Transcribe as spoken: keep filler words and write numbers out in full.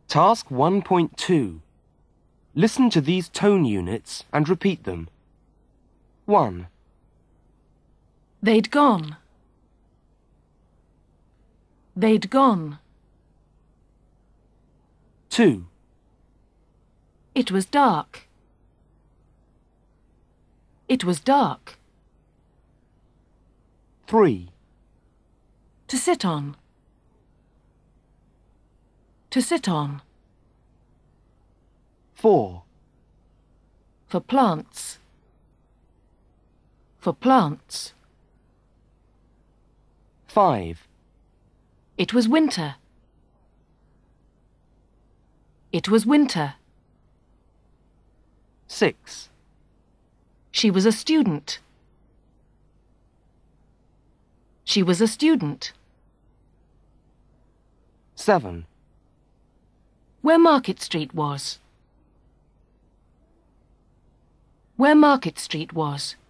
Task one point two. Listen to these tone units and repeat them. one. They'd gone. They'd gone. two. It was dark. It was dark. three. To sit on. To sit on. four. For plants. For plants. five. It was winter. It was winter. six. She was a student. She was a student. seven. Where Market Street was. Where Market Street was.